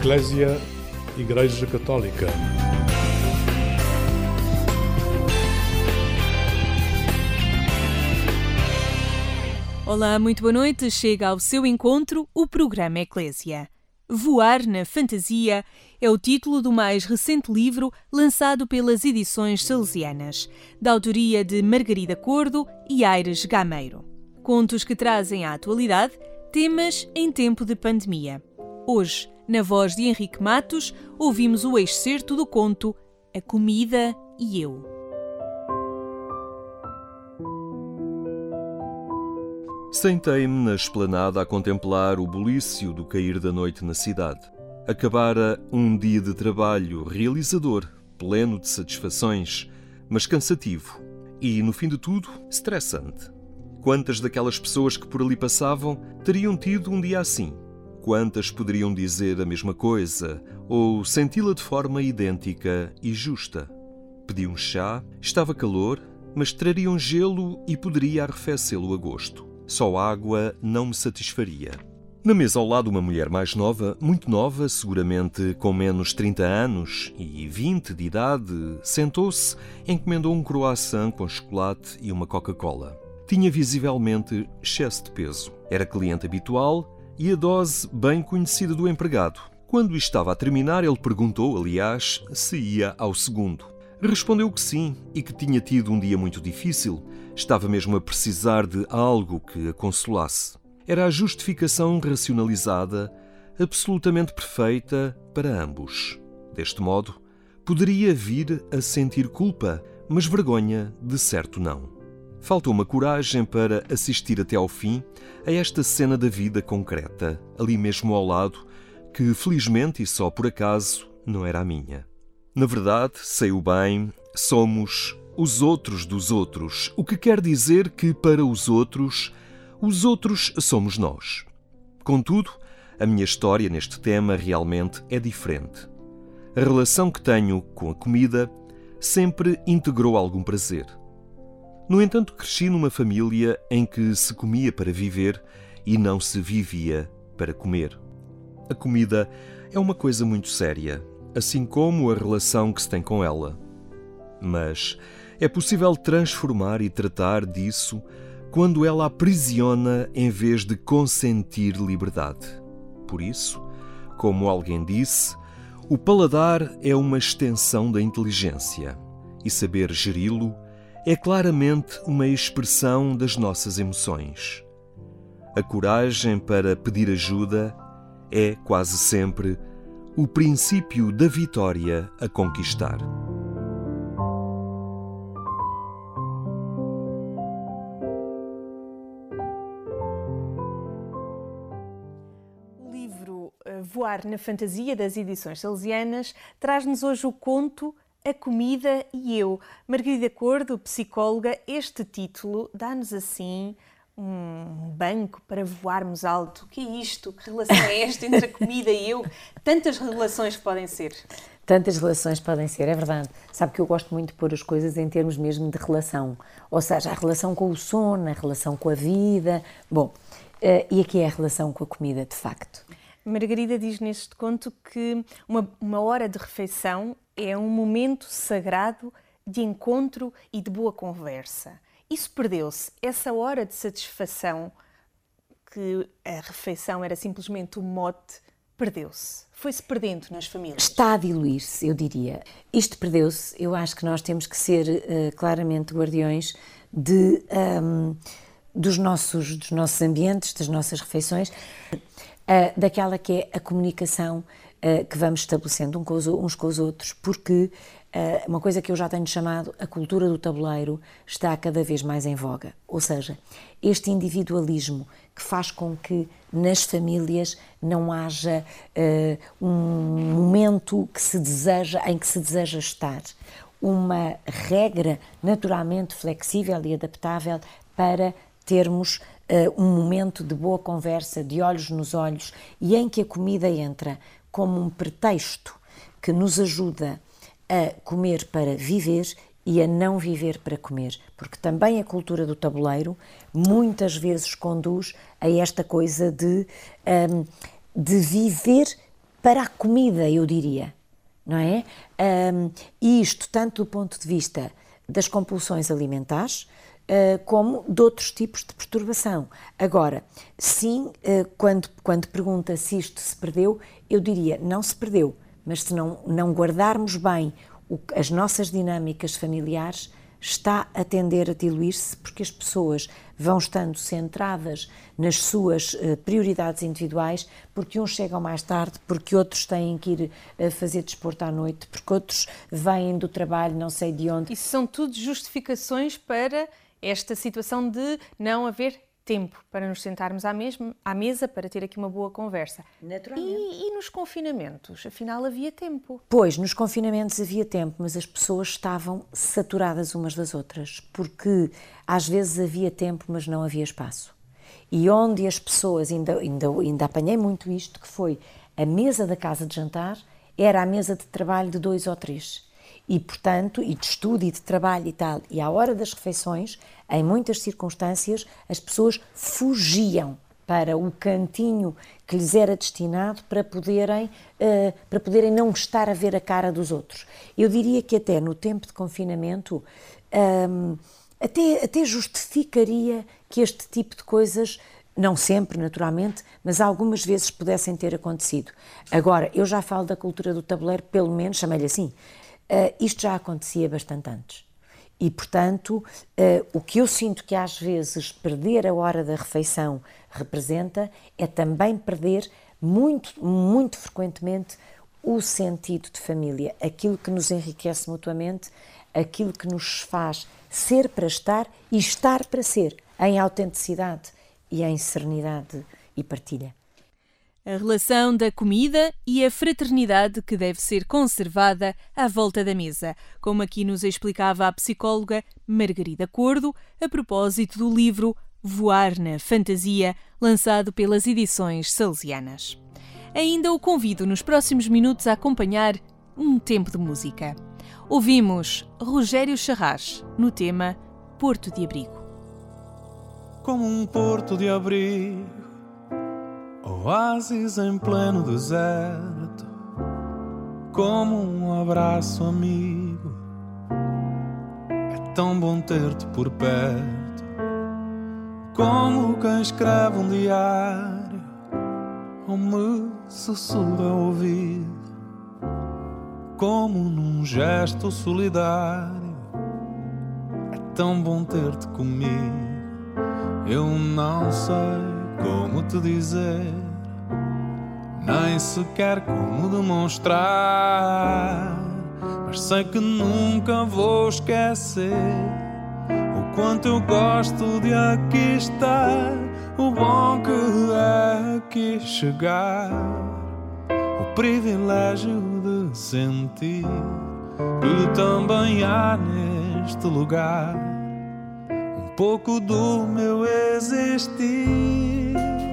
Eclésia, Igreja Católica. Olá, muito boa noite. Chega ao seu encontro o programa Eclésia. Voar na Fantasia é o título do mais recente livro lançado pelas edições salesianas, da autoria de Margarida Cordo e Aires Gameiro. Contos que trazem à atualidade temas em tempo de pandemia. Hoje, na voz de Henrique Matos, ouvimos o excerto do conto A Comida e Eu. Sentei-me na esplanada a contemplar o bulício do cair da noite na cidade. Acabara um dia de trabalho realizador, pleno de satisfações, mas cansativo e, no fim de tudo, estressante. Quantas daquelas pessoas que por ali passavam teriam tido um dia assim? Quantas poderiam dizer a mesma coisa ou senti-la de forma idêntica e justa? Pedi um chá, estava calor, mas trariam gelo e poderia arrefecê-lo a gosto. Só água não me satisfaria. Na mesa ao lado uma mulher mais nova, muito nova, seguramente com menos 30 anos e 20 de idade, sentou-se, encomendou um croissant com chocolate e uma Coca-Cola. Tinha visivelmente excesso de peso. Era cliente habitual e a dose bem conhecida do empregado. Quando estava a terminar, ele perguntou, aliás, se ia ao segundo. Respondeu que sim e que tinha tido um dia muito difícil. Estava mesmo a precisar de algo que a consolasse. Era a justificação racionalizada, absolutamente perfeita para ambos. Deste modo, poderia vir a sentir culpa, mas vergonha de certo não. Faltou-me a coragem para assistir até ao fim a esta cena da vida concreta, ali mesmo ao lado, que felizmente e só por acaso não era a minha. Na verdade, sei-o bem, somos os outros dos outros, o que quer dizer que para os outros somos nós. Contudo, a minha história neste tema realmente é diferente. A relação que tenho com a comida sempre integrou algum prazer. No entanto, cresci numa família em que se comia para viver e não se vivia para comer. A comida é uma coisa muito séria, assim como a relação que se tem com ela. Mas é possível transformar e tratar disso quando ela aprisiona em vez de consentir liberdade. Por isso, como alguém disse, o paladar é uma extensão da inteligência e saber geri-lo é claramente uma expressão das nossas emoções. A coragem para pedir ajuda é, quase sempre, o princípio da vitória a conquistar. O livro Voar na Fantasia, das edições salesianas, traz-nos hoje o conto A Comida e Eu. Margarida Cordo, psicóloga, este título dá-nos assim um banco para voarmos alto. O que é isto? Que relação é esta entre a comida e eu? Tantas relações que podem ser. Tantas relações podem ser, é verdade. Sabe que eu gosto muito de pôr as coisas em termos mesmo de relação. Ou seja, a relação com o sono, a relação com a vida. Bom, e aqui é a relação com a comida, de facto. Margarida diz neste conto que uma hora de refeição é um momento sagrado de encontro e de boa conversa. Isso perdeu-se. Essa hora de satisfação, que a refeição era simplesmente o mote, perdeu-se. Foi-se perdendo nas famílias. Está a diluir-se, eu diria. Isto perdeu-se. Eu acho que nós temos que ser claramente guardiões dos nossos ambientes, das nossas refeições, daquela que é a comunicação que vamos estabelecendo uns com os outros, porque uma coisa que eu já tenho chamado a cultura do tabuleiro está cada vez mais em voga. Ou seja, este individualismo que faz com que nas famílias não haja um momento em que se deseja estar. Uma regra naturalmente flexível e adaptável para termos um momento de boa conversa, de olhos nos olhos, e em que a comida entra como um pretexto que nos ajuda a comer para viver e a não viver para comer, porque também a cultura do tabuleiro muitas vezes conduz a esta coisa de viver para a comida, eu diria, não é? E isto tanto do ponto de vista das compulsões alimentares, como de outros tipos de perturbação. Agora, sim, quando pergunta se isto se perdeu, eu diria, não se perdeu, mas se não guardarmos bem as nossas dinâmicas familiares, está a tender a diluir-se, porque as pessoas vão estando centradas nas suas prioridades individuais, porque uns chegam mais tarde, porque outros têm que ir fazer desporto à noite, porque outros vêm do trabalho, não sei de onde. Isso são tudo justificações para esta situação de não haver tempo para nos sentarmos à mesa para ter aqui uma boa conversa. Naturalmente. E nos confinamentos? Afinal, havia tempo. Pois, nos confinamentos havia tempo, mas as pessoas estavam saturadas umas das outras, porque às vezes havia tempo, mas não havia espaço. E onde as pessoas, ainda apanhei muito isto, que foi a mesa da casa de jantar, era a mesa de trabalho de 2 ou 3. E, portanto, e de estudo e de trabalho e tal, e à hora das refeições, em muitas circunstâncias, as pessoas fugiam para o cantinho que lhes era destinado para poderem não estar a ver a cara dos outros. Eu diria que até no tempo de confinamento, até justificaria que este tipo de coisas, não sempre, naturalmente, mas algumas vezes pudessem ter acontecido. Agora, eu já falo da cultura do tabuleiro, pelo menos, chamei-lhe assim, isto já acontecia bastante antes. E, portanto, o que eu sinto que às vezes perder a hora da refeição representa é também perder muito, muito frequentemente o sentido de família, aquilo que nos enriquece mutuamente, aquilo que nos faz ser para estar e estar para ser, em autenticidade e em serenidade e partilha. A relação da comida e a fraternidade que deve ser conservada à volta da mesa, como aqui nos explicava a psicóloga Margarida Cordo, a propósito do livro Voar na Fantasia, lançado pelas edições Salesianas. Ainda o convido nos próximos minutos a acompanhar um tempo de música. Ouvimos Rogério Charras no tema Porto de Abrigo. Como um porto de abrigo, oásis em pleno deserto, como um abraço amigo, é tão bom ter-te por perto, como quem escreve um diário ou me sussurra ao ouvido, como num gesto solidário, é tão bom ter-te comigo. Eu não sei como te dizer, nem sequer como demonstrar, mas sei que nunca vou esquecer o quanto eu gosto de aqui estar, o bom que é aqui chegar, o privilégio de sentir que também há neste lugar um pouco do meu existir.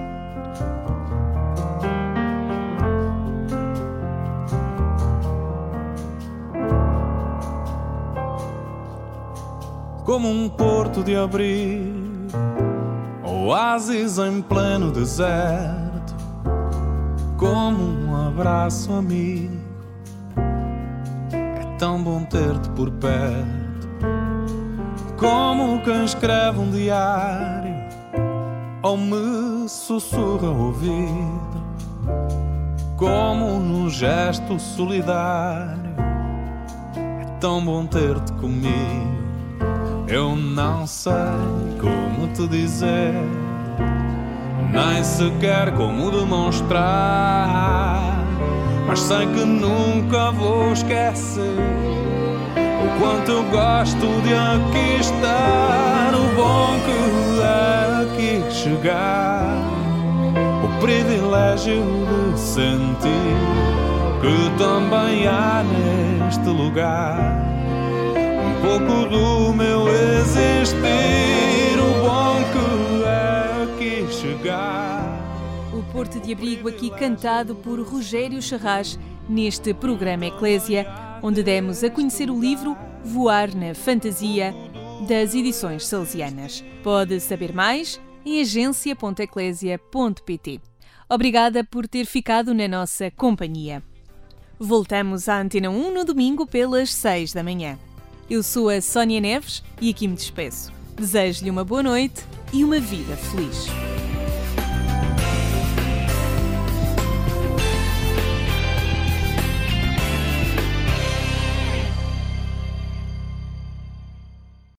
Como um porto de abrigo, oásis em pleno deserto, como um abraço amigo, é tão bom ter-te por perto, como quem escreve um diário ou me sussurra ao ouvido, como num gesto solidário, é tão bom ter-te comigo. Eu não sei como te dizer, nem sequer como demonstrar, mas sei que nunca vou esquecer o quanto eu gosto de aqui estar, o bom que é aqui chegar, o privilégio de sentir que também há neste lugar um pouco do meu existir, o bom que é aqui chegar. O Porto de Abrigo aqui cantado por Rogério Charras neste programa Eclésia, onde demos a conhecer o livro Voar na Fantasia, das edições Salesianas. Pode saber mais em agência.eclésia.pt. Obrigada por ter ficado na nossa companhia. Voltamos à Antena 1 no domingo pelas 6 da manhã. Eu sou a Sónia Neves e aqui me despeço. Desejo-lhe uma boa noite e uma vida feliz.